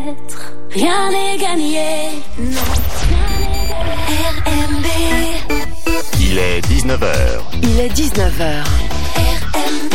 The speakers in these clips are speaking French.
peut-être, rien n'est gagné, non. RMB. Il est 19h. Il est 19h. RMB.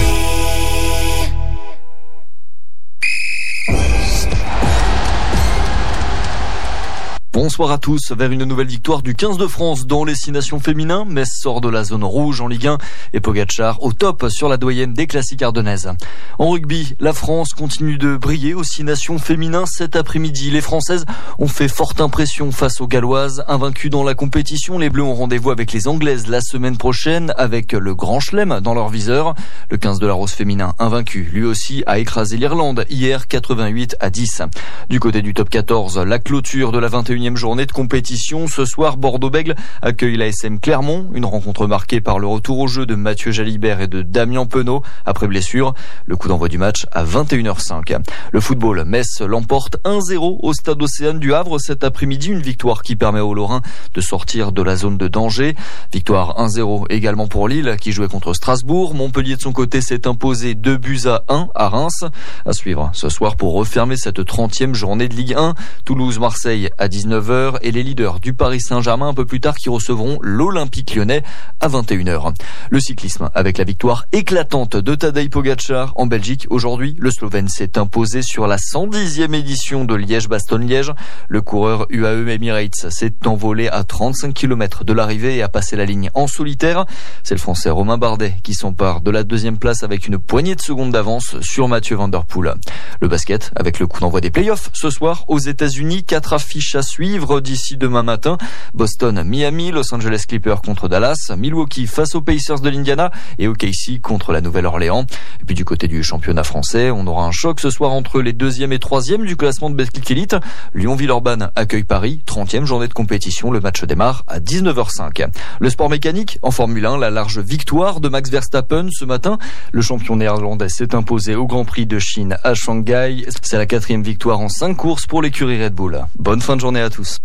Bonsoir à tous. Vers une nouvelle victoire du 15 de France dans les 6 nations féminins. Metz sort de la zone rouge en Ligue 1 et Pogacar au top sur la doyenne des classiques ardennaises. En rugby, la France continue de briller aux 6 nations féminins cet après-midi. Les Françaises ont fait forte impression face aux Galloises. Invaincues dans la compétition, les Bleus ont rendez-vous avec les Anglaises la semaine prochaine avec le Grand Chelem dans leur viseur. Le 15 de la Rose féminin, invaincu, lui aussi a écrasé l'Irlande hier 88-10. Du côté du top 14, la clôture de la 21e journée de compétition. Ce soir, Bordeaux-Bègles accueille l'ASM Clermont. Une rencontre marquée par le retour au jeu de Mathieu Jalibert et de Damien Penaud après blessure. Le coup d'envoi du match à 21h05. Le football, Metz l'emporte 1-0 au stade Océane du Havre cet après-midi. Une victoire qui permet aux Lorrains de sortir de la zone de danger. Victoire 1-0 également pour Lille qui jouait contre Strasbourg. Montpellier de son côté s'est imposé 2-1 à Reims. À suivre ce soir pour refermer cette 30e journée de Ligue 1. Toulouse-Marseille à 19h et les leaders du Paris Saint-Germain un peu plus tard qui recevront l'Olympique Lyonnais à 21h. Le cyclisme avec la victoire éclatante de Tadej Pogacar en Belgique. Aujourd'hui, le Slovène s'est imposé sur la 110e édition de Liège-Bastogne-Liège. Le coureur UAE Emirates s'est envolé à 35 km de l'arrivée et a passé la ligne en solitaire. C'est le Français Romain Bardet qui s'empare de la 2e place avec une poignée de secondes d'avance sur Mathieu Van Der Poel. Le basket avec le coup d'envoi des playoffs ce soir aux États-Unis. 4 affiches à suivre d'ici demain matin. Boston, Miami, Los Angeles Clippers contre Dallas, Milwaukee face aux Pacers de l'Indiana et OKC contre la Nouvelle-Orléans. Et puis du côté du championnat français, on aura un choc ce soir entre les 2e et 3e du classement de Betclic Elite. Lyon-Villeurbanne accueille Paris, 30e journée de compétition. Le match démarre à 19h05. Le sport mécanique, en Formule 1, la large victoire de Max Verstappen ce matin. Le champion néerlandais s'est imposé au Grand Prix de Chine à Shanghai. C'est la 4e victoire en 5 courses pour l'écurie Red Bull. Bonne fin de journée à tous.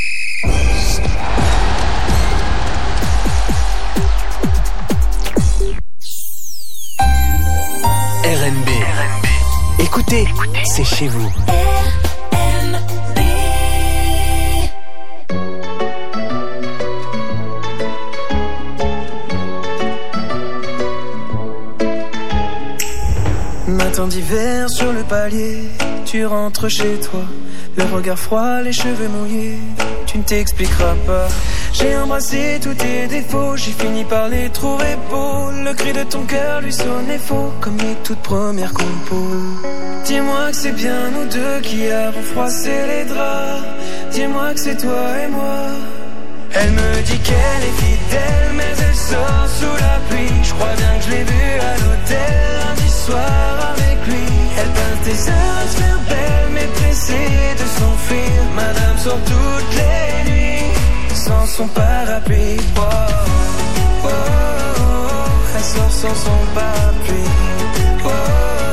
RMB. Écoutez, c'est chez vous. Matin d'hiver sur le palier, tu rentres chez toi, le regard froid, les cheveux mouillés, tu ne t'expliqueras pas. J'ai embrassé tous tes défauts, j'ai fini par les trouver beaux. Le cri de ton cœur lui sonnait faux, comme les toutes premières compos. Dis-moi que c'est bien nous deux qui avons froissé les draps. Dis-moi que c'est toi et moi. Elle me dit qu'elle est fidèle, mais elle sort sous la pluie. Je crois bien que je l'ai vue à l'hôtel lundi soir avec lui. Elle peint tes heures à se faire belle, mais pressée de s'enfuir. Madame sort toutes les nuits sans son parapluie. Oh, oh, oh, oh. Elle sort sans son parapluie. Oh, oh,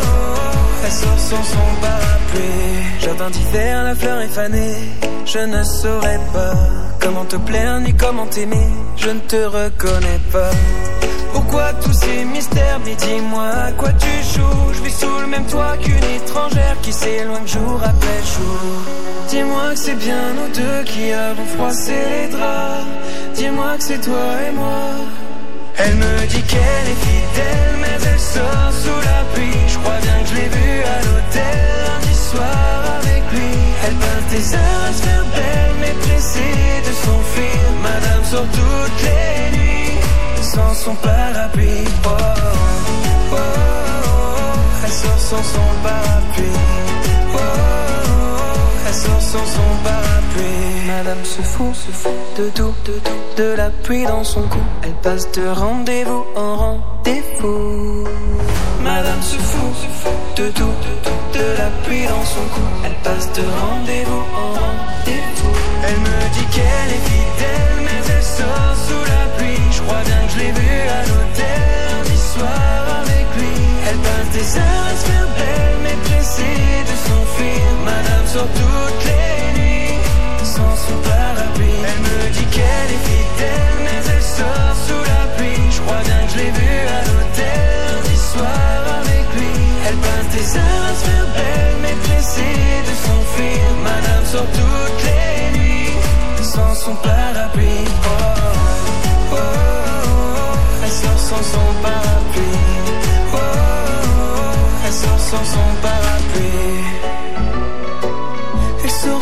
oh. Elle sort sans son parapluie. Jardin d'hiver, la fleur est fanée. Je ne saurais pas comment te plaire ni comment t'aimer. Je ne te reconnais pas. Pourquoi tous ces mystères? Mais dis-moi à quoi tu joues. Je vis sous le même toit qu'une étrangère qui s'éloigne jour après jour. Dis-moi que c'est bien nous deux qui avons froissé les draps. Dis-moi que c'est toi et moi. Elle me dit qu'elle est fidèle, mais elle sort sous la pluie. Je crois bien que je l'ai vue à l'hôtel lundi soir avec lui. Elle peint tes heures à se faire belle, mais pressée de s'enfuir. Madame sort toutes les nuits sans son parapluie. Oh, oh, oh, oh. Elle sort sans son parapluie. Oh, oh, oh. Elle sort sans son parapluie. Madame se fout de tout, de la pluie dans son cou. Elle passe de rendez-vous en rendez-vous. Madame se fout de tout, de la pluie dans son cou. Elle passe de rendez-vous en rendez-vous. Elle me dit qu'elle est fidèle, mais elle sort sous la pluie. Je crois bien que je l'ai vue à l'hôtel lundi soir avec lui. Elle passe des heures à se faire belle, mais pressée de s'enfuir. Madame sort toutes les nuits sans son parapluie. Elle me dit qu'elle est fidèle, mais elle sort sous la pluie. Je crois bien que je l'ai vue à l'hôtel lundi soir avec lui. Elle passe des heures à se faire belle, mais pressée de s'enfuir.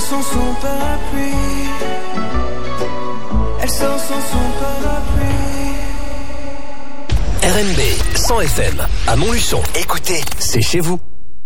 sans son parapluie. Elle sort sans son parapluie. RNB 100 FM à Montluçon. Écoutez, c'est chez vous.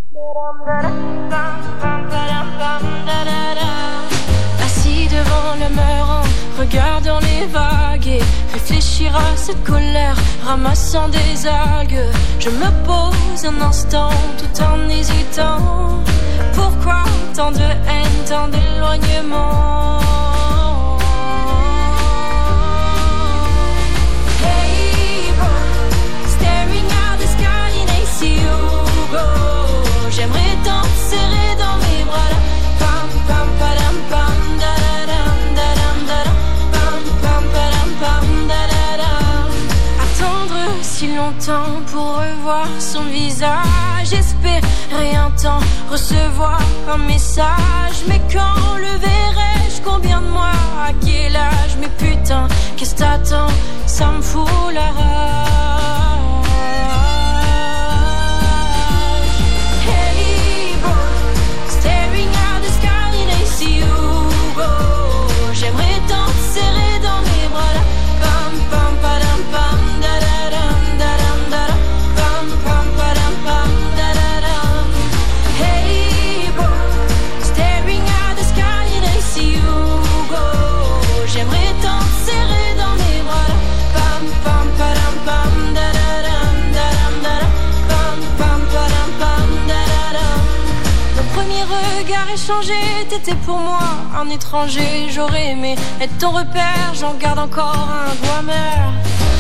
Assis devant le mur en regardant les vagues et réfléchir à cette colère, ramassant des algues. Je me pose un instant tout en hésitant. Pourquoi tant de haine, tant d'éloignement? Hey bro, staring at the sky and I see you go. J'aimerais t'en serrer dans mes bras là. Pam pam padam pam da da dam da dam da dam. Pam pam padam pam da da dam. Attendre si longtemps pour revoir son visage, espérer un temps, recevoir un message. Mais quand le verrai-je, combien de mois, à quel âge? Mais putain, qu'est-ce t'attends? Ça me fout la rage. Hey bro, staring at the sky and I see you go. J'aimerais t'en serrer dans mes bras là. Pam pam padam pam da da dam da dam da dam. Pam pam padam pam da da dam. Hey bro, staring at the sky and I see you go. J'aimerais t'en serrer dans mes bras là. Pam pam padam pam da da dam da dam da dam. Pam pam padam pam da da dam. Nos premiers regards échangés, t'étais pour moi un étranger. J'aurais aimé être ton repère, j'en garde encore un goût amer.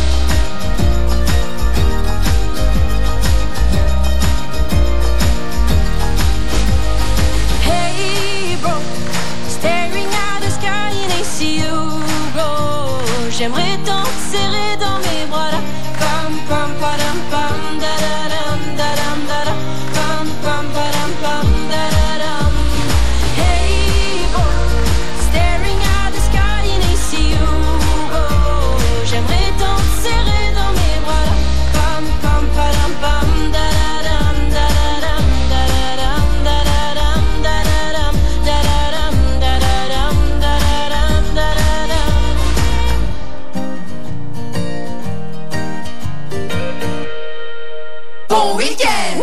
Hey bro, staring at the sky and I see you go. J'aimerais t'en serrer dans mes bras là. Pam pam padam pam da da dam da dam da dam. Pam pam padam pam da da dam. Hey bro, staring at the sky and I see you go. J'aimerais t'en serrer dans mes bras là. Pam pam padam pam da da dam da da dam da da dam da da dam da da dam da da dam da da dam da da dam da da dam. Bon week-end.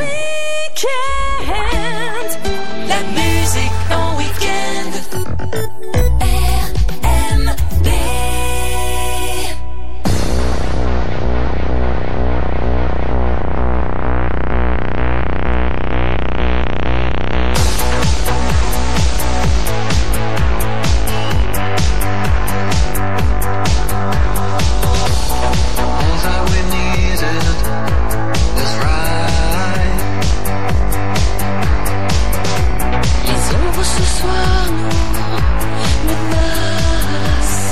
La musique en week-end. RMB. All that we needed was right. Les ombres ce soir nous menacent.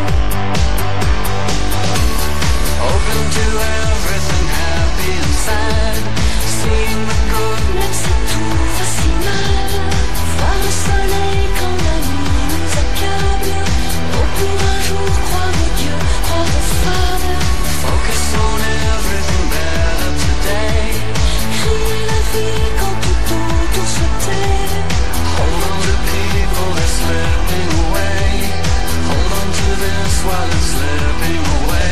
Open to everything, happy and sad. Seeing the good. Même si tout fascinal, voir le soleil quand la nuit nous accable. Oh, pour un jour croire aux dieux, croire aux femmes. Focus on everything better today. Crier la vie quand tout autour se tait. Hold on to people, they're slipping away. Hold on to this while it's slipping away.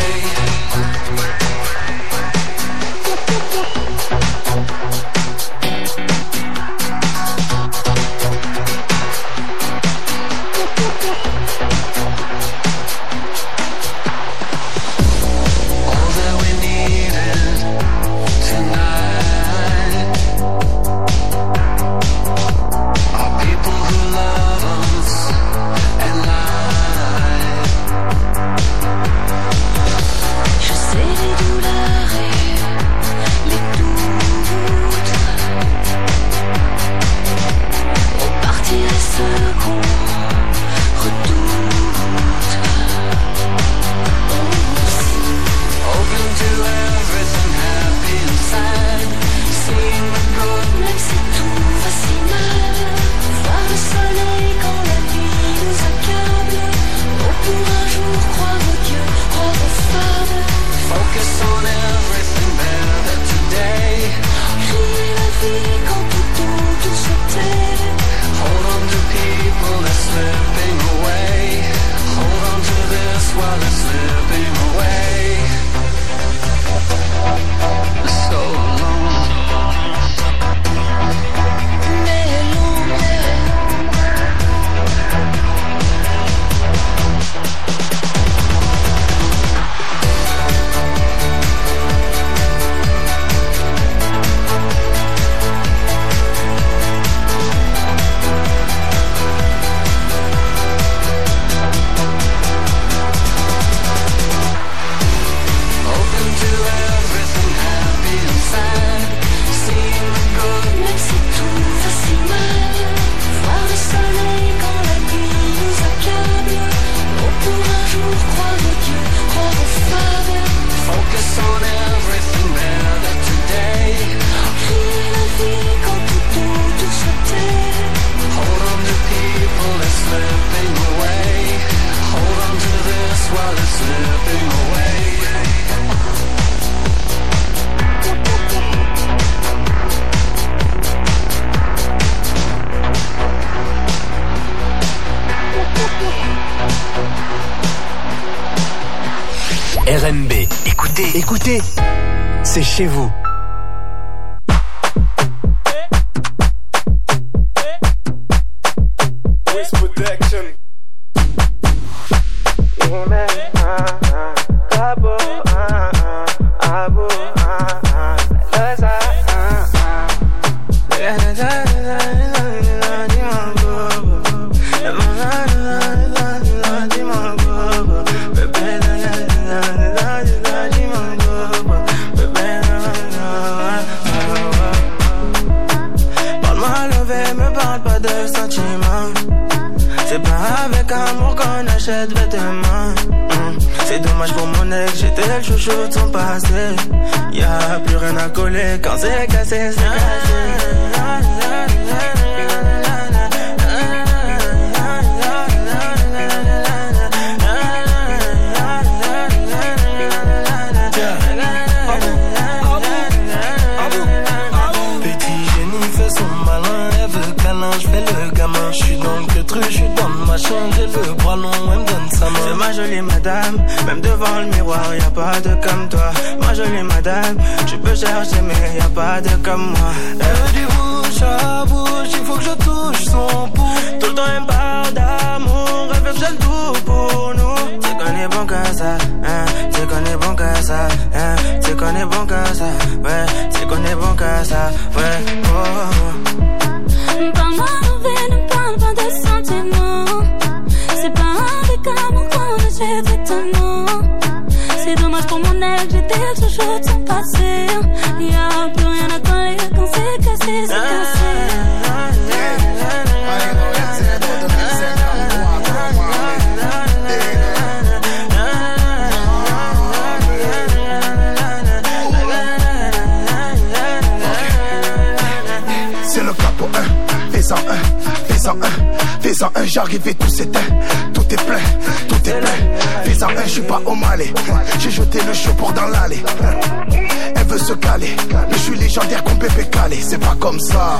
All that we needed tonight are people who love us and lie. Je sais les douleurs et les doutes. Repartir est ce qu'on redoute. Open to everything, happy and sad. Seeing the good. Même si tout fascinal, voir le soleil quand la nuit nous accable. Oh, pour un jour croire aux dieux, croire aux femmes. Focus on everything better today. Crier la vie quand tout autour se tait. Hold on to people while it's slipping away. RMB, écoutez, c'est chez vous. C'est dommage pour mon ex, j'étais le chouchou de son passé. Y'a plus rien à coller quand c'est cassé, c'est cassé. Petit génie fait son malin, elle veut câlin, je fais le gamin. Je suis dans le queutru, je suis dans le machin, j'ai le bras long, elle me donne sa main. C'est ma jolie madame, même devant le miroir, y'a pas de comme toi. Ma jolie madame, tu peux chercher mais y'a pas de comme moi. Elle veut du bouche à bouche, il faut que je touche son pouls. Tout le temps elle me parle d'amour, elle veut que j'ai le tout pour nous. C'est qu'on est bon que ça, hein, c'est qu'on est bon que ça, hein, c'est qu'on est bon que ça, ouais, c'est qu'on est bon que ça, ouais, oh, oh. Parle-moi d'envie, ne parle pas de sentiments. C'est pas avec amour qu'on achète étonnant. C'est dommage pour mon ex, j'étais le chouchou de son passé. Y'a plus rien à coller quand c'est cassé, c'est cassé. C'est le capot 1, fais-en un, j'arrive et tout s'éteint. Tout est plein, fais-en un, je suis pas au Malais. J'ai jeté le chaud pour dans l'allée. Elle veut se caler, mais je suis légendaire comme bébé calé. C'est pas comme ça.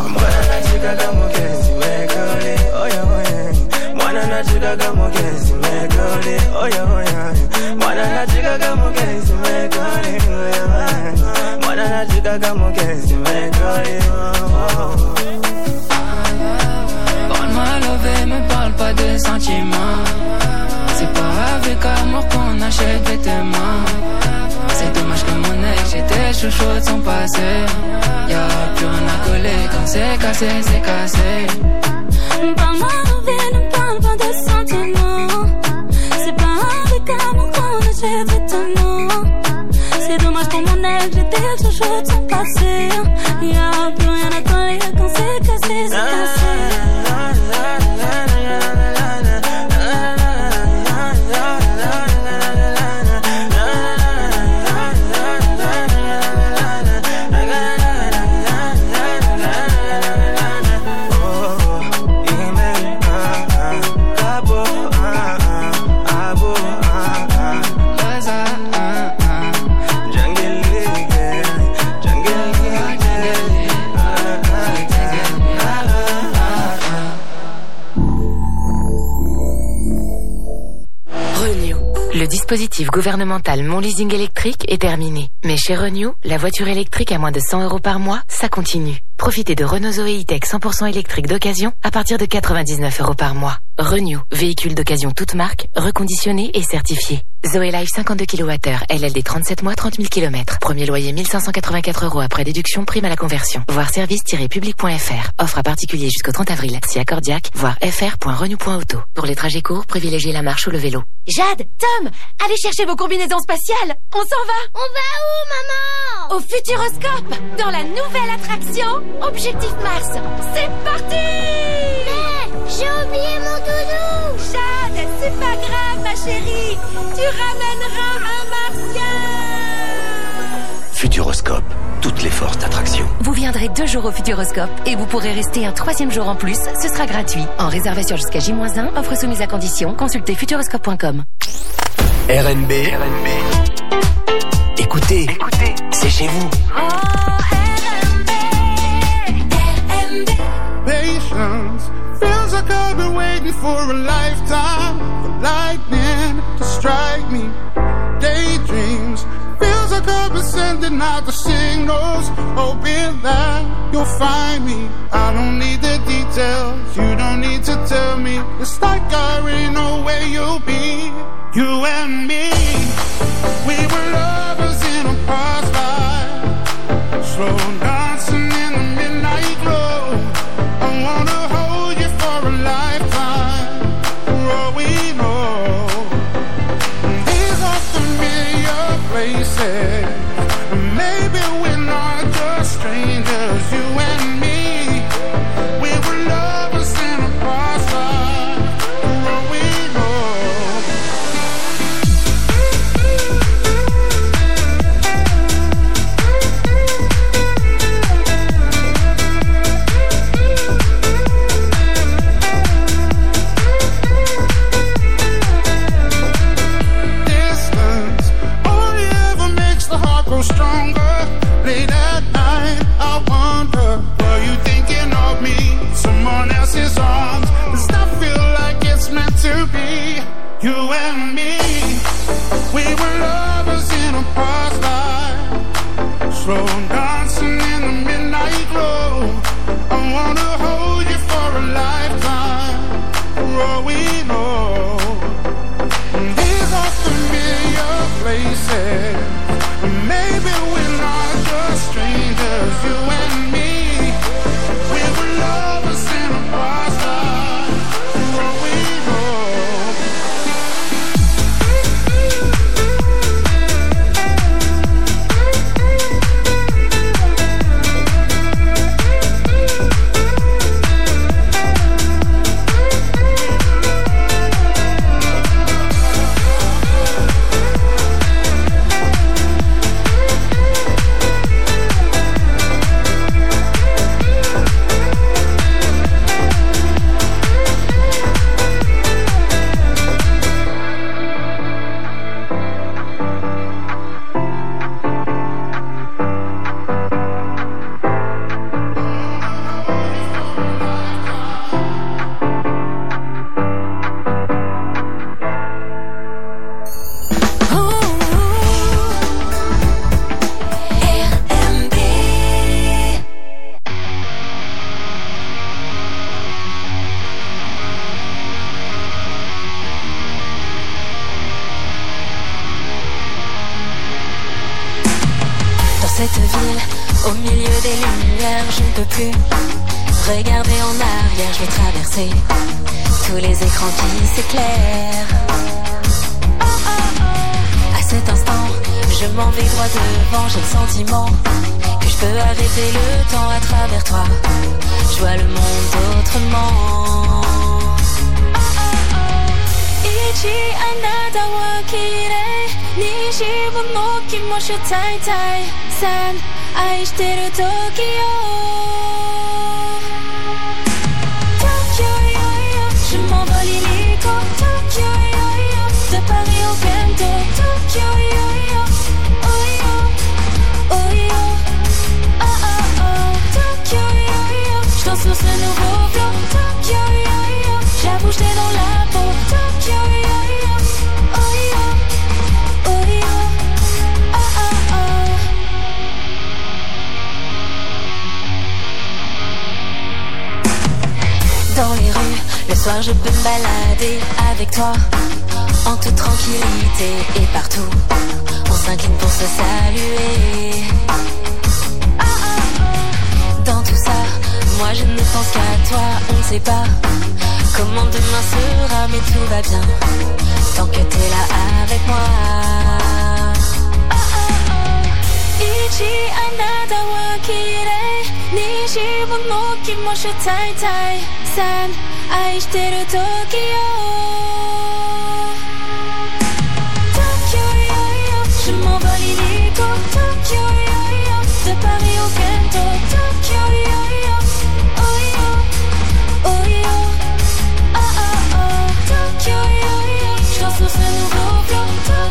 Parle-moi lové, me parle pas de sentiments. C'est pas avec amour qu'on achète vêtements. C'est dommage que mon ex, j'étais chouchou de son passé. Y'a plus rien à coller quand c'est cassé, c'est cassé. Parle-moi lové, ne parle pas de sentiments. C'est pas avec amour qu'on achète vêtements. C'est dommage pour mon ex, j'étais le chouchou de son passé. Y'a plus rien à coller quand c'est cassé, c'est cassé. Le dispositif gouvernemental Mon Leasing électrique est terminé. Mais chez Renew, la voiture électrique à moins de 100 € par mois, ça continue. Profitez de Renault Zoé E-Tech 100% électrique d'occasion à partir de 99 € par mois. Renew, véhicule d'occasion toute marque, reconditionné et certifié. Zoé Life 52 kWh, LLD 37 mois, 30 000 km. Premier loyer 1584 € après déduction, prime à la conversion. Voir service-public.fr. Offre à particulier jusqu'au 30 avril. Si accordiaque, voir fr.renew.auto. Pour les trajets courts, privilégiez la marche ou le vélo. Jade, Tom, allez chercher vos combinaisons spatiales. On s'en va. On va où, maman? Au Futuroscope, dans la nouvelle attraction Objectif Mars. C'est parti! Mais j'ai oublié mon doudou. Jade, c'est pas grave, ma chérie. Tu ramèneras un martien. Futuroscope, toutes les forces d'attraction. Vous viendrez 2 jours au Futuroscope et vous pourrez rester un 3e jour en plus. Ce sera gratuit. En réservation jusqu'à J-1, offre soumise à condition. Consultez futuroscope.com. RNB. Écoutez, c'est chez vous. Patience feels like I've been waiting for a lifetime, for lightning to strike me. Daydreams feels like I've been sending out the signals, hoping that you'll find me. I don't need the details, you don't need to tell me. It's like I already know where you'll be. You and me, we were lovers in a past life, slow dancing in the midnight glow. I wanna hold you for a lifetime, for all we know. These are familiar places, maybe we're not just strangers. You and me, we were lovers in a past life, for all we know. Stronger. Late at night, I wonder, were you thinking of me? Someone else's arms. Does that feel like it's meant to be? You and me, we were lovers in a past life, slow dancing in the midnight glow. I wanna hold you for a lifetime, for all we know. These are familiar places, maybe we're not just strangers. You and me, we were lovers in a past life, for all we know. Cette ville, au milieu des lumières, je ne peux plus regarder en arrière. Je vais traverser tous les écrans qui s'éclairent. Oh, oh, oh. À cet instant, je m'en vais droit devant. J'ai le sentiment que je peux arrêter le temps à travers toi. Je vois le monde autrement. Oh, oh, oh. Ichi anata wa kirei, nishi wo no kimoshi taitai. 愛してる時よTokyo yo yo, je m'envole illico Tokyo yo yo, de Paris au Bento Tokyo yo yo, oh yo, oh yo, oh oh oh Tokyo yo yo, je danse sur ce nouveau flow Tokyo yo yo, j'avoue j'étais dans la peau Tokyo yo yo, oh yo, oh yo, oh oh oh Dans les rues, le soir je peux me balader avec toi en toute tranquillité et partout on s'incline pour se saluer. Ah, ah, ah. Dans tout ça, moi je ne pense qu'à toi. On ne sait pas comment demain sera, mais tout va bien tant que t'es là avec moi. Ah, ah, ah. Ichi anata wa kirei, nishi wo no kimoshi taitai. 愛してる時よTokyo yo yo, je m'envole illico Tokyo yo yo, de Paris au Bento Tokyo yo yo, oh yo, oh yo, oh oh oh Tokyo yo yo, je danse sur ce nouveau flow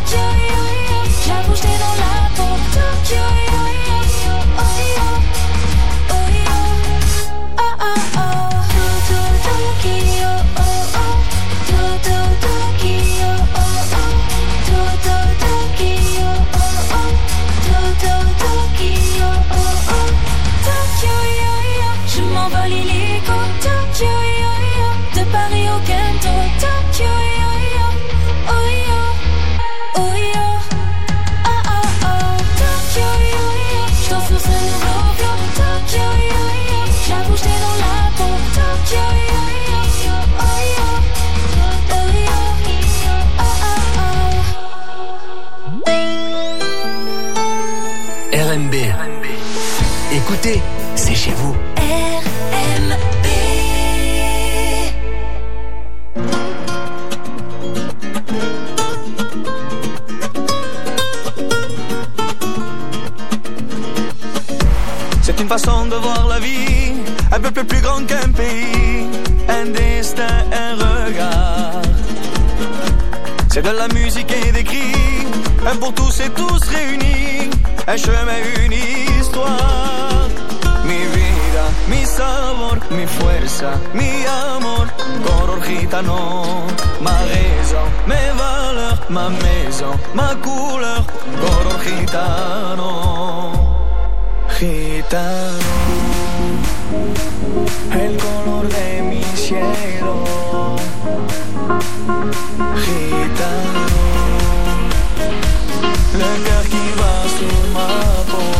peuple est plus grand qu'un pays, un destin, un regard. C'est de la musique et des cris, un pour tous et tous réunis, un chemin, une histoire. Mi vida, mi sabor, mi fuerza, mi amor, color gitano. Ma raison, mes valeurs, ma maison, ma couleur, color gitano. Gitano, el color de mi cielo. Gitano, le cœur qui bat sur ma peau.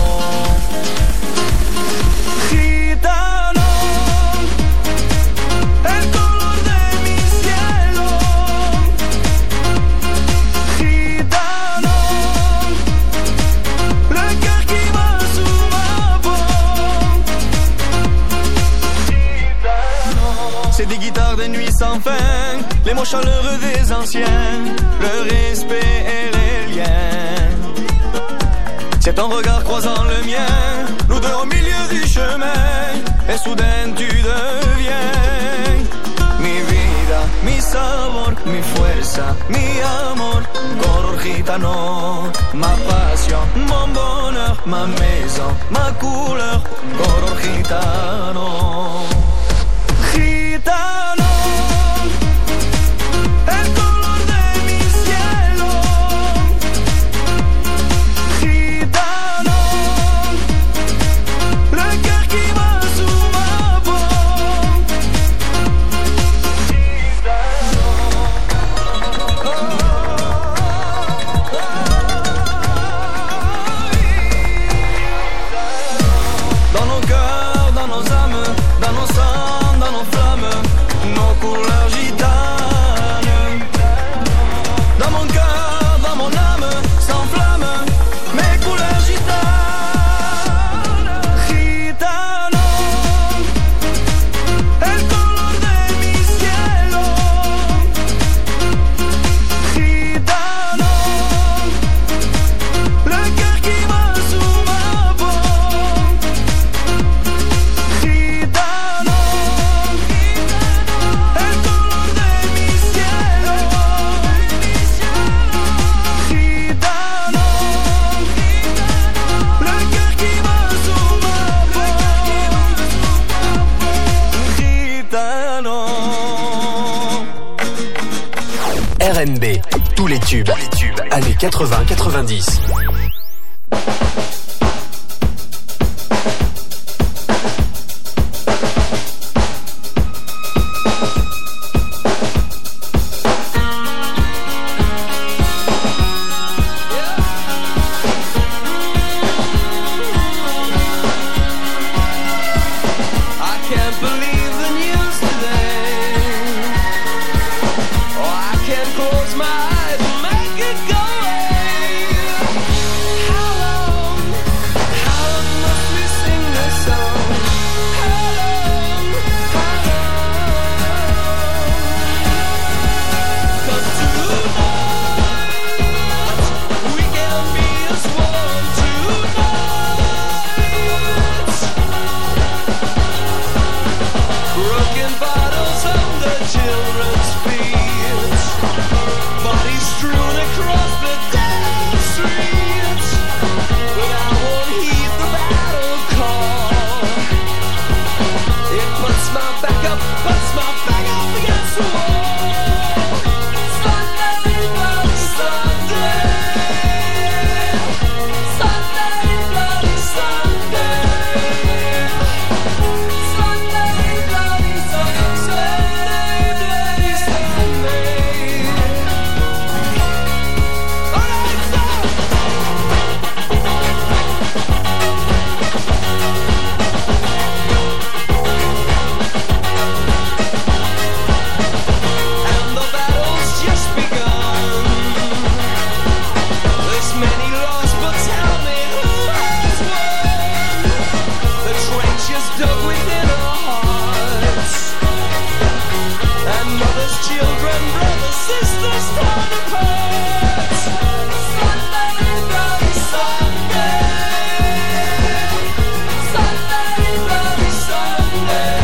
Gitano, el color de mi cielo. Gitano, le cœur qui bat sur ma peau. Gitano, c'est des guitares de nuit sans fin, les mots chaleureux des anciens, le respect et les liens. C'est ton regard croisant le mien, nous deux au milieu du chemin, et soudain tu deviens mi vida, mi sabor, mi fuerza, mi amor, color gitano. Ma passion, mon bonheur, ma maison, ma couleur, color gitano. Gitano, el color de mi cielo. Gitano, le cœur qui bat sur ma peau. Dans nos cœurs, dans nos âmes, dans nos sangs, dans nos flammes, nos couleurs gitanes. Dans mon cœur, dans mon âme, sans flamme, mes couleurs gitanes. Gitano, el color de mi cielo. Gitano, le cœur qui bat sur ma peau. Gitano, el color de mi cielo. Gitano, le cœur qui bat sur ma peau. Gitano. RNB, tous les tubes, années 80-90. I can't believe the news today. Oh, I can't close my eyes and make it go away. How long must we sing this song? How long? 'Cause tonight we can be as one tonight. Broken bottles under children's feet, bodies strewn across the dead streets. But I won't heed the battle call. It puts my back up against the wall. Sunday, bloody Sunday. Sunday, bloody Sunday. Sunday, bloody Sunday. Bloody Sunday. All right, stop. And the battle's just begun. There's many lost, but tell me who has won? The trenches dug within our hearts, and mothers, children, brothers, sisters torn apart. Sunday, bloody Sunday. Sunday, bloody Sunday.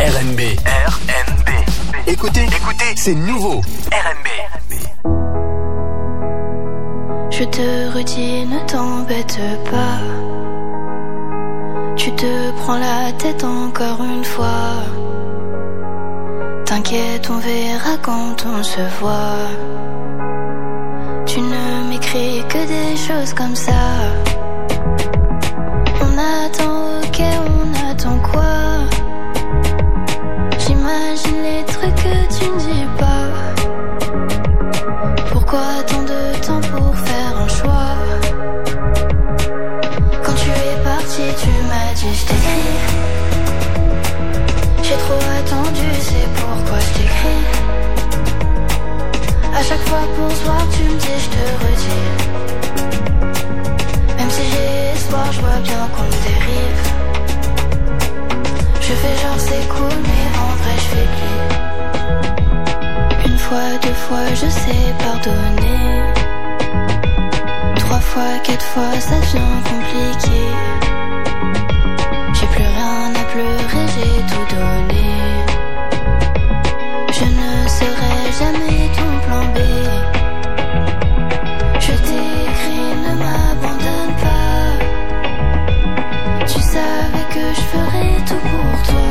RNB. Écoutez, c'est nouveau. RNB. Je te redis, ne t'embête pas. Tu te prends la tête encore une fois. T'inquiète, on verra quand on se voit. Tu ne m'écris que des choses comme ça. On attend, ok, on attend quoi? J'imagine les trucs que tu ne dis pas. Pourquoi tant de temps pour faire un choix? Quand tu es parti, tu m'as dit je t'écris. J'ai trop attendu, c'est pourquoi je t'écris. À chaque fois pour se voir, tu me dis je te redis. Même si j'ai espoir, je vois bien qu'on dérive. Je fais genre c'est cool, mais en vrai je fais pli. Une fois, deux fois, je sais pardonner. 3 fois, 4 fois, ça devient compliqué. J'ai plus rien à pleurer, j'ai tout donné. Je ne serai jamais ton plan B. Je t'écris, ne m'abandonne pas. Tu savais que je ferais tout pour toi.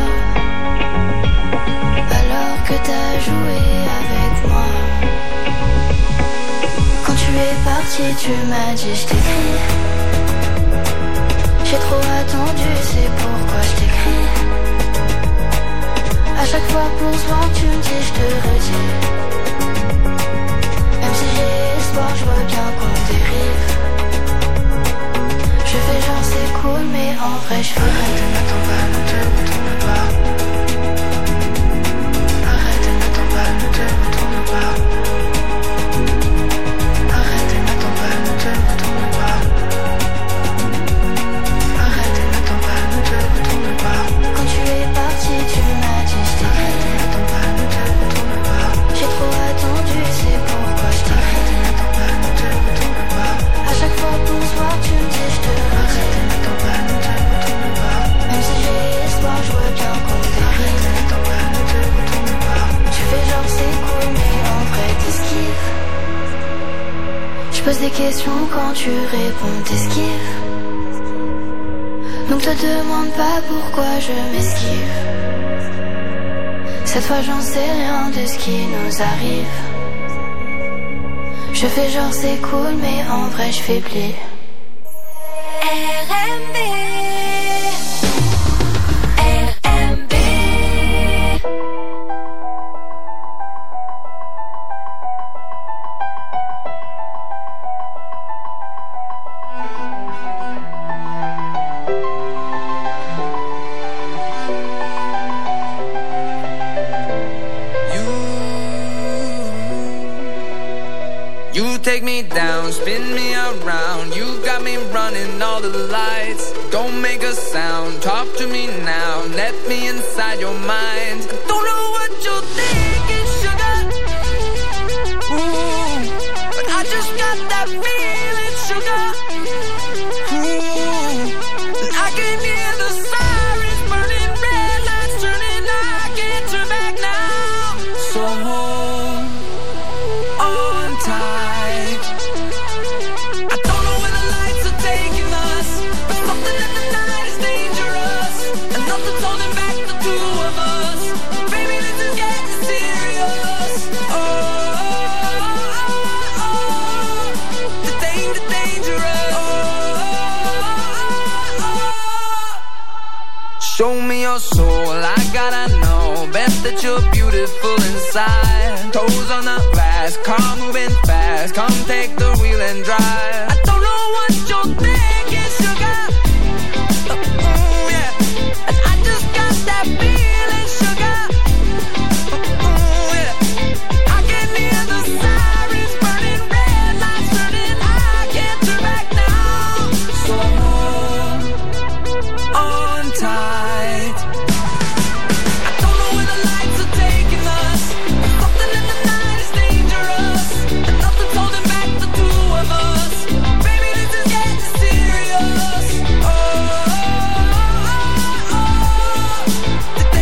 Alors que t'as joué avec moi. Quand tu es parti, tu m'as dit je t'écris. J'ai trop attendu, c'est pourquoi je t'écris. À chaque fois pour se voir, tu me dis je te redis. Même si j'ai espoir, je vois bien qu'on dérive. Je fais genre c'est cool, mais en vrai je fais arrête, ne m'attends pas, ne te retourne pas. Arrête, ne m'attends pas, ne te retourne pas. Arrête, ne m'attends pas, ne te retourne pas. Arrête, ne m'attends pas, ne te retourne pas. Quand tu es parti, tu m'as dit je t'écris. Arrête, ne m'attends pas, ne te retourne pas. J'ai trop attendu, c'est pourquoi je t'écris. Arrête, ne m'attends pas, ne te retourne pas. À chaque fois pour se voir, tu me dis je te redis. Arrête, ne m'attends pas, ne te retourne pas. Même si j'ai espoir, je vois bien qu'on dérive. Arrête, ne m'attends pas, ne te retourne pas. Tu fais genre c'est cool, mais en vrai t'esquives. Je pose des questions quand tu réponds, t'esquives. Donc te demande pas pourquoi je m'esquive. Cette fois j'en sais rien de ce qui nous arrive. Je fais genre c'est cool, mais en vrai je fais pli. RNB. RNB. You take me down, spin me around. You got me running all the lights. Don't make a sound, talk to me now. Let me inside your mind. Don't know what you're thinking, sugar. Ooh, but I just got that feeling, sugar. Ooh, and I can hear the sirens burning, red lights turning. I can't turn back now. So hold on tight. I don't know where the lights are taking us, but something in the night is dangerous, and nothing's holding back the two of us. Baby, this is getting serious. Oh, the dangerous. Show me your soul, I gotta know. Best that you're beautiful inside. Toes on the glass, car moving fast. Come take the wheel and drive. I don't know what you're thinking, sugar. Yeah. And I just got that feeling, sugar. Yeah. I can hear the sirens burning, red lights turning. I can't turn back now. So hold on tight. I don't know where the lights are taking us, but something in the night is dangerous, and nothing's holding back the two of us. Baby, this is getting serious. Oh, the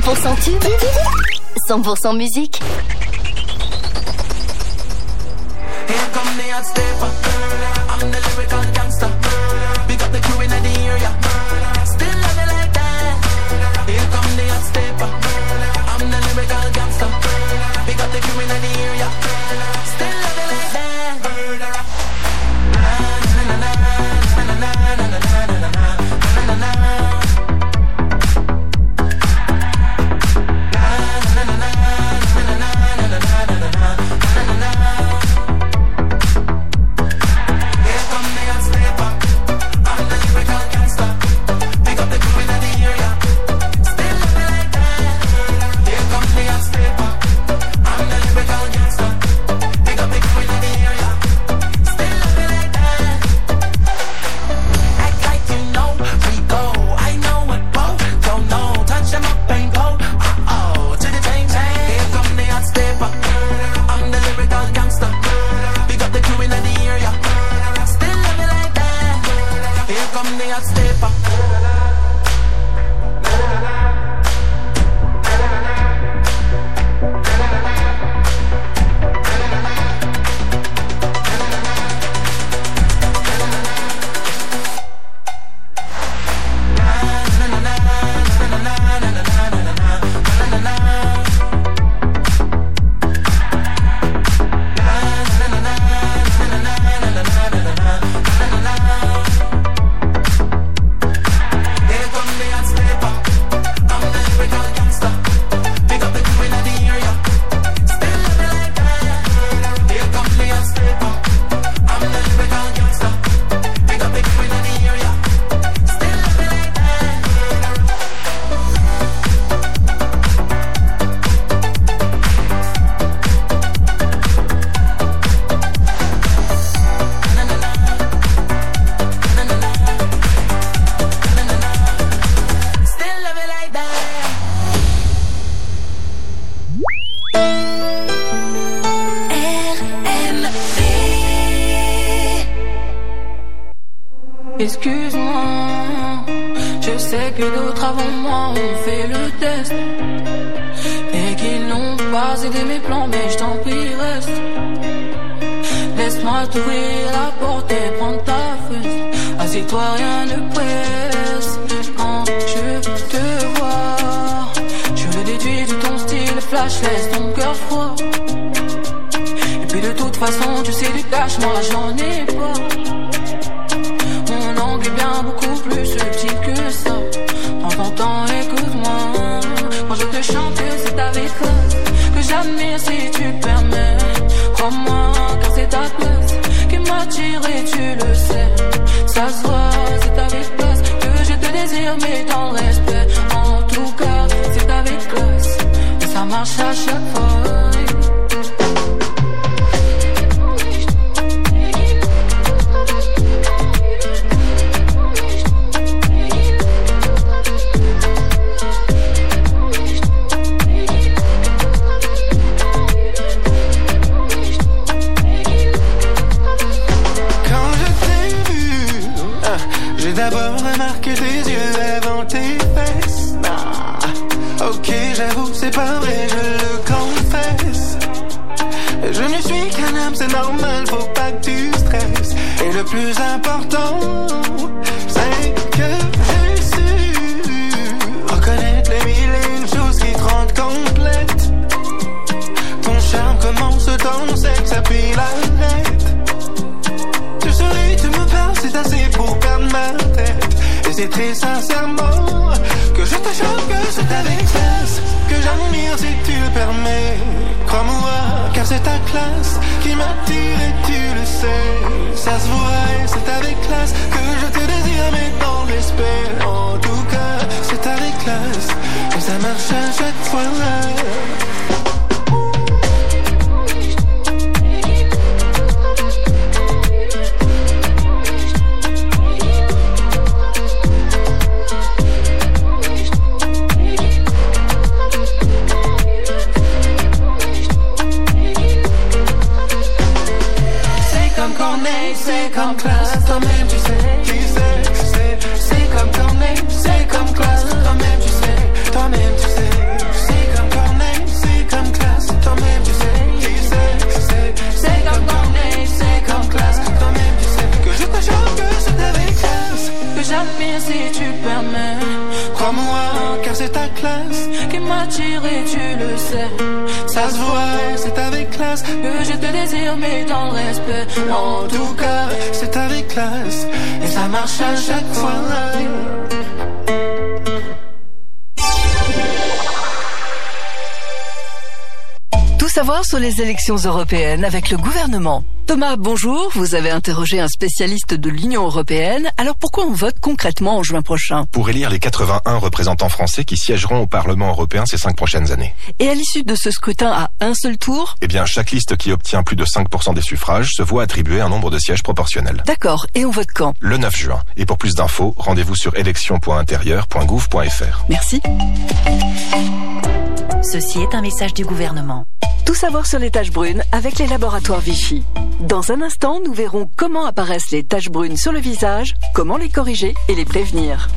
100% tube, 100% musique. Here come the hot stepper. I'm the lyrical gangster. Big up the crew in the area. Still love it like that. Here come the hot stepper. I'm the lyrical gangster. Big up the crew in the area. Still love it like that. Excuse-moi, je sais que d'autres avant moi ont fait le test et qu'ils n'ont pas aidé mes plans, mais je t'en prie reste. Laisse-moi t'ouvrir la porte et prendre ta fesse. Assieds-toi, rien ne presse. Quand je te vois, je le déduis de ton style flash, laisse ton cœur froid. Et puis de toute façon, tu sais du cash, moi j'en ai pas. Mon angle est bien beaucoup plus subtil que ça. Prends ton temps, écoute-moi. Quand je te chante, c'est avec classe que j'admire si tu permets. Crois-moi, car c'est ta place qui m'attire et tu le sais. Ça se voit, c'est avec classe que je te désire, mais dans le respect. En tout cas, c'est avec classe et ça marche à chaque fois. D'abord remarque tes yeux avant tes fesses. Ok, j'avoue, c'est pas vrai, je le confesse. Je ne suis qu'un homme, c'est normal, faut pas que tu stresses. Et le plus important, c'est que j'ai su reconnaître les mille et une choses qui te rendent complète. Ton charme commence dans le sexe, puis l'arrête. Tu souris, tu me parles, c'est assez pour perdre ma tête. Et c'est très sincèrement que je te choque, que c'est avec classe que j'admire si tu le permets. Crois-moi, car c'est ta classe qui m'attire et tu le sais. Ça se voit et c'est avec classe que je te désire, mais dans l'esprit. En tout cas, c'est avec classe et ça marche à chaque fois. C'est comme classe, toi-même tu sais, c'est comme Corneille, c'est comme classe, toi-même tu sais, toi-même tu sais. classe qui m'a tiré, tu le sais. Ça se voit, c'est avec classe que je te désire, mais dans le respect. En tout cas, c'est avec classe et ça marche à chaque fois. Tout savoir sur les élections européennes avec le gouvernement. Thomas, bonjour. Vous avez interrogé un spécialiste de l'Union européenne. Alors pourquoi on vote concrètement en juin prochain? Pour élire les 81 représentants français qui siégeront au Parlement européen ces 5 prochaines années. Et à l'issue de ce scrutin à un seul tour? Eh bien, chaque liste qui obtient plus de 5% des suffrages se voit attribuer un nombre de sièges proportionnel. D'accord. Et on vote quand? Le 9 juin. Et pour plus d'infos, rendez-vous sur élections.intérieur.gouv.fr. Merci. Ceci est un message du gouvernement. Tout savoir sur les taches brunes avec les laboratoires Vichy. Dans un instant, nous verrons comment apparaissent les taches brunes sur le visage, comment les corriger et les prévenir.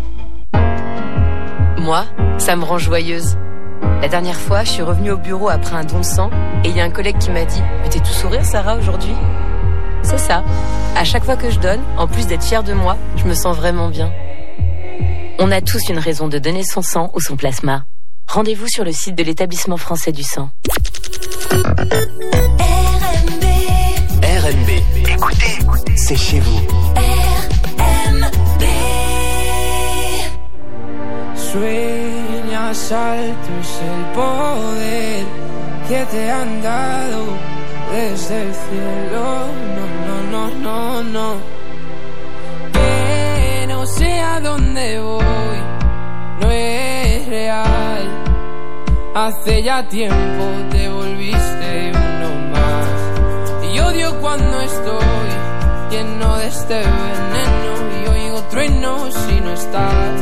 Moi, ça me rend joyeuse. La dernière fois, je suis revenue au bureau après un don de sang et il y a un collègue qui m'a dit « Mais t'es tout sourire, Sarah, aujourd'hui ?» C'est ça. À chaque fois que je donne, en plus d'être fière de moi, je me sens vraiment bien. On a tous une raison de donner son sang ou son plasma. Rendez-vous sur le site de l'Établissement français du sang. RNB. Écoutez, c'est chez vous. RNB. Sueñas altos el poder que te han dado desde el cielo. No. Que no sé a dónde voy, no es real. Hace ya tiempo te volviste uno más. Y odio cuando estoy lleno de este veneno y oigo truenos si no estás.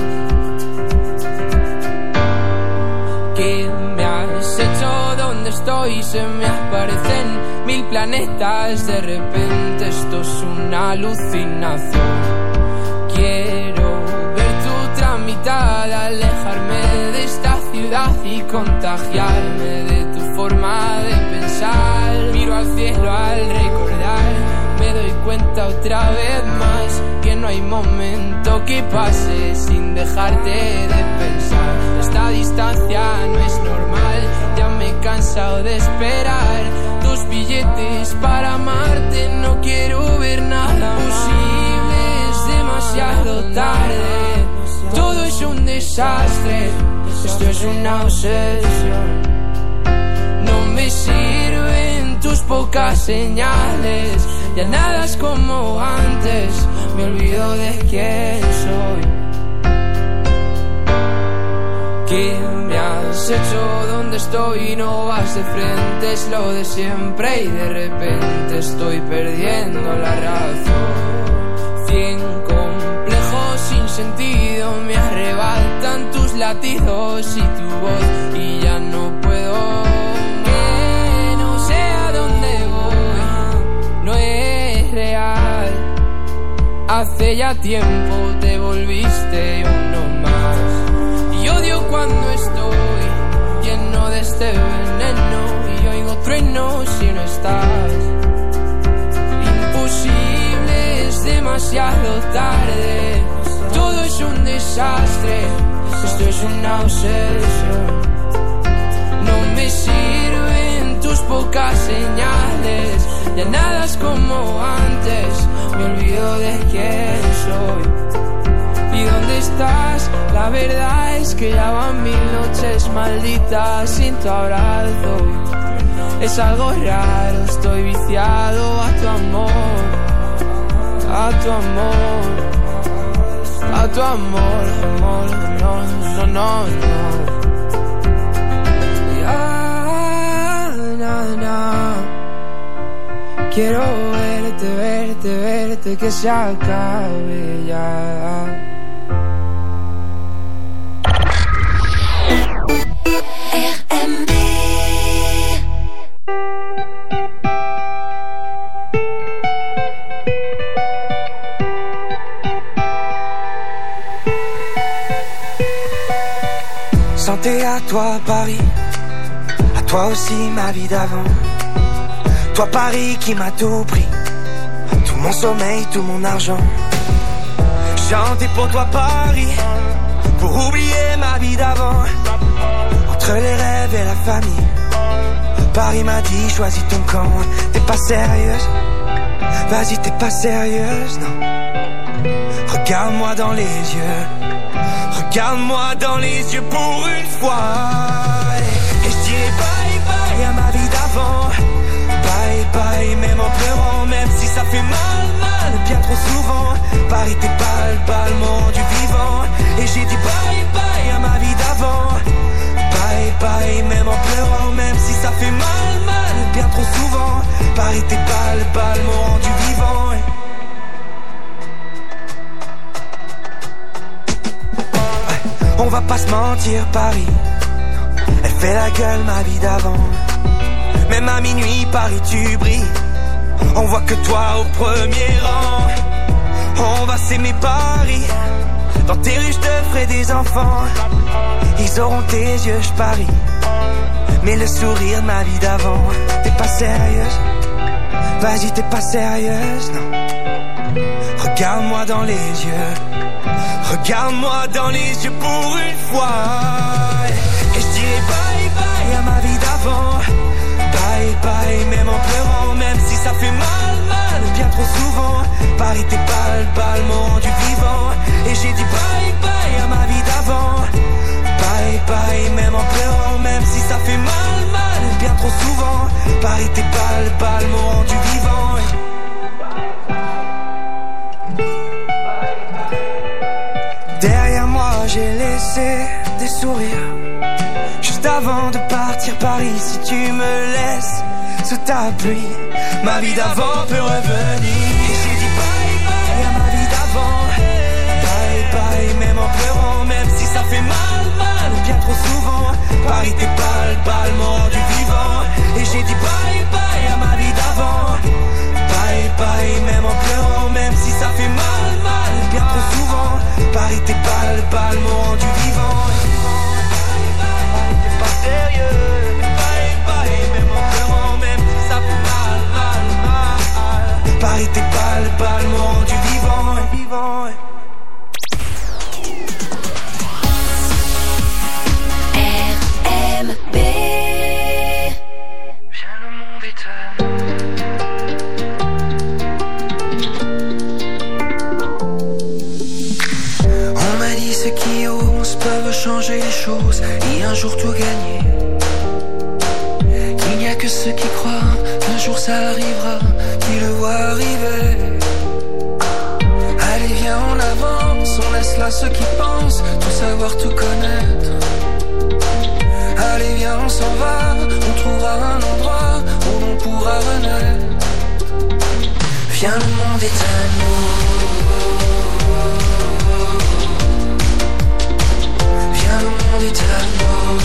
¿Qué me has hecho? ¿Dónde estoy? Se me aparecen 1000 planetas. De repente esto es una alucinación. Quiero ver tu mitad, alejarme de esta ciudad y contagiarme de tu forma de pensar. Miro al cielo al recordar, me doy cuenta otra vez más que no hay momento que pase sin dejarte de pensar. Esta distancia no es normal, ya me he cansado de esperar tus billetes para amarte. No quiero ver nada posible, es demasiado tarde. Todo es un desastre, esto es una obsesión. No me sirven tus pocas señales, ya nada es como antes, me olvido de quién soy. ¿Qué me has hecho? ¿Dónde estoy? No vas de frente, es lo de siempre y de repente estoy perdiendo la razón. 100 complejos sin sentido me arrebatan tus latidos y tu voz y ya no puedo. Que no sé a dónde voy, no es real. Hace ya tiempo te volviste uno más. Y odio cuando estoy lleno de este veneno y oigo truenos si no estás. Imposible, es demasiado tarde. Todo es un desastre, esto es una obsesión. No me sirven tus pocas señales, ya nada es como antes, me olvido de quién soy. ¿Y dónde estás? La verdad es que ya van 1000 noches malditas sin tu abrazo. Es algo raro, estoy viciado a tu amor, a tu amor, a tu amor, amor, no. Ya, quiero verte, que se acabe ya. RNB. Santé à toi Paris, à toi aussi ma vie d'avant. Toi Paris qui m'a tout pris, tout mon sommeil, tout mon argent. Chanter pour toi Paris, pour oublier ma vie d'avant. Entre les rêves et la famille, Paris m'a dit choisis ton camp. T'es pas sérieuse, vas-y t'es pas sérieuse, non. Regarde-moi dans les yeux, regarde-moi dans les yeux pour une fois. Et je dirai bye bye à ma vie d'avant. Bye bye même en pleurant, même si ça fait mal, mal, bien trop souvent. Paris t'es pas le monde du vivant. Et j'ai dit bye bye à ma vie d'avant. Bye bye même en pleurant, même si ça fait mal, mal, bien trop souvent. Paris t'es pas le monde du vivant. On va pas se mentir, Paris, elle fait la gueule ma vie d'avant. Même à minuit, Paris tu brilles, on voit que toi au premier rang. On va s'aimer Paris, dans tes rues je te ferai des enfants. Ils auront tes yeux, je parie, mais le sourire de ma vie d'avant. T'es pas sérieuse, vas-y t'es pas sérieuse, non. Regarde-moi dans les yeux, regarde-moi dans les yeux pour une fois. Et je dirai bye bye à ma vie d'avant. Bye bye même en pleurant, même si ça fait mal, mal, bien trop souvent. Paris t'es pas le monde du vivant. Et j'ai dit bye bye à ma vie d'avant. Bye bye même en pleurant, même si ça fait mal, mal, bien trop souvent. Paris t'es pas le monde du vivant. Derrière moi j'ai laissé des sourires, juste avant de partir Paris. Si tu me laisses sous ta pluie, ma vie d'avant peut revenir. Et j'ai dit bye bye à ma vie d'avant. Bye bye même en pleurant, même si ça fait mal, mal, bien trop souvent. Paris t'es pas le monde du vivant. Et j'ai dit bye bye à ma vie d'avant. Bye bye même en pleurant, même si ça fait mal, mal, bien trop souvent. Paris t'es pas le monde du vivant. T'es pas sérieux. Bye bye même en pleurant, même si ça fait mal, mal, mal. Paris t'es pas le monde du vivant. RMB. Viens le monde étonne. On m'a dit ceux qui osent peuvent changer les choses et un jour tout gagner. Qu'il n'y a que ceux qui croient qu'un jour ça arrivera, qui le voient arriver. Allez viens on avance, on laisse là ceux qui pensent tout savoir, tout connaître. Allez viens on s'en va, on trouvera un endroit où l'on pourra renaître. Viens le monde est à nous. Viens le monde est à nous.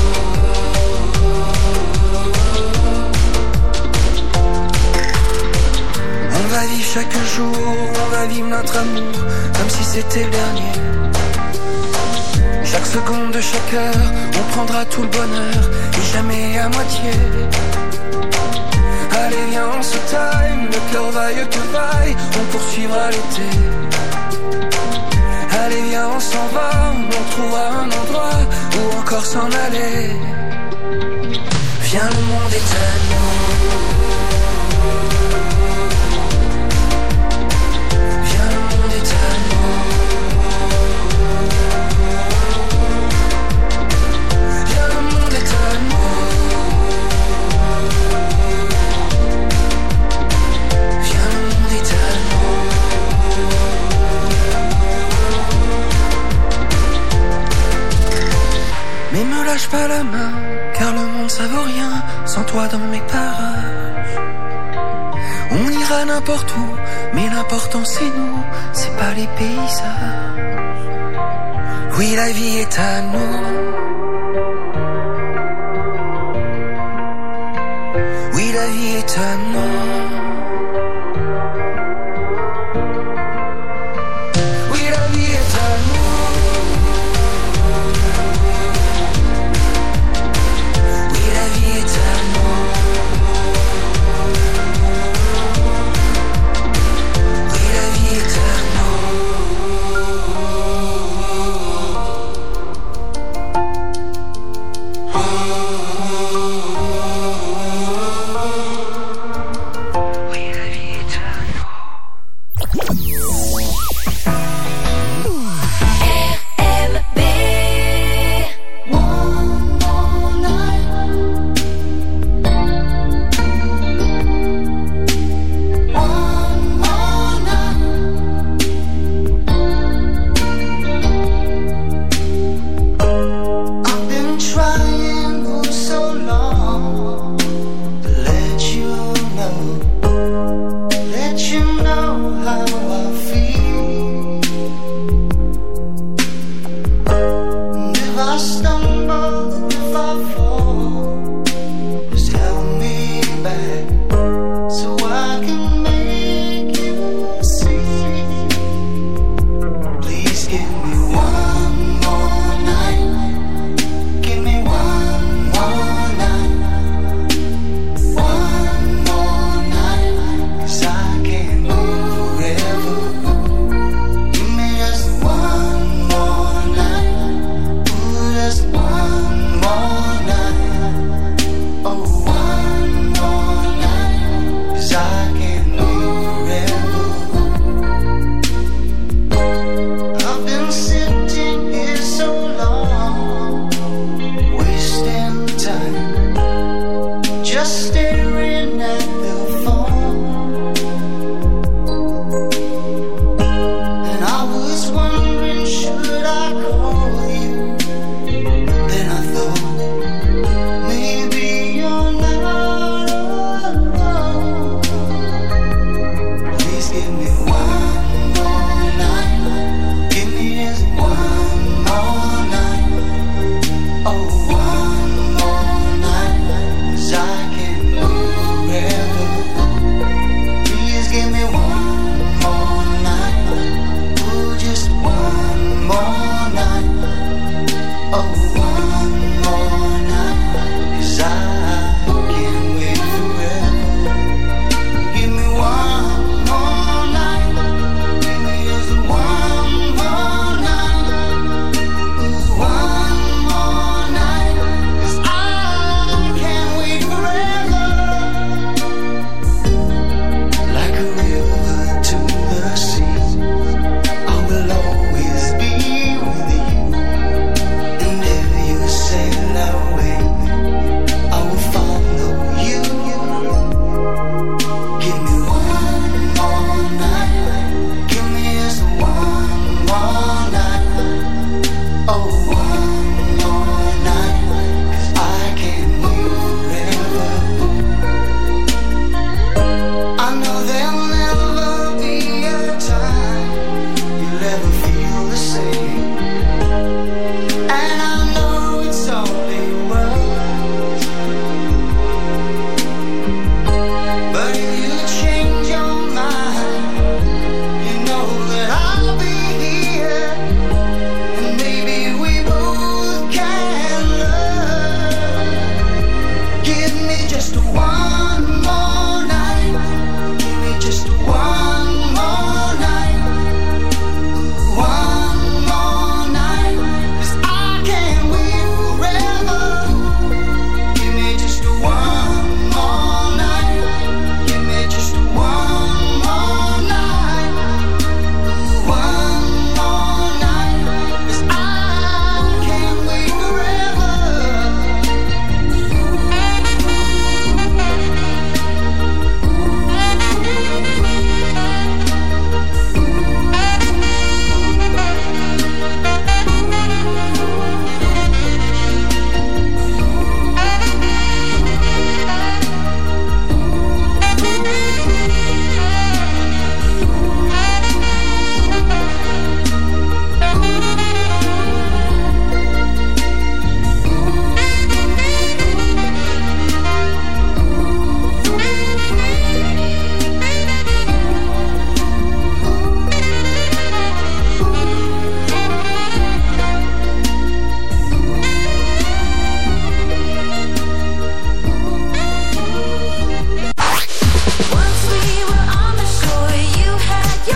On va vivre chaque jour, on va vivre notre amour comme si c'était le dernier. Chaque seconde de chaque heure, on prendra tout le bonheur et jamais à moitié. Allez viens on se time, le cœur vaille que vaille, on poursuivra l'été. Allez viens on s'en va, on trouvera un endroit où encore s'en aller. Viens le monde est à nous. Viens le monde est à nous. Viens le monde est à nous. Viens le monde est à nous. Mais me lâche pas la main, car le monde ça vaut rien sans toi dans mes parages. On ira n'importe où, mais l'important c'est nous, c'est pas les paysages. Oui la vie est à nous. Oui la vie est à nous. Oui la vie est à nous. Oui la vie est à nous. Oui la vie est à nous. Give me one more night. Give me just one.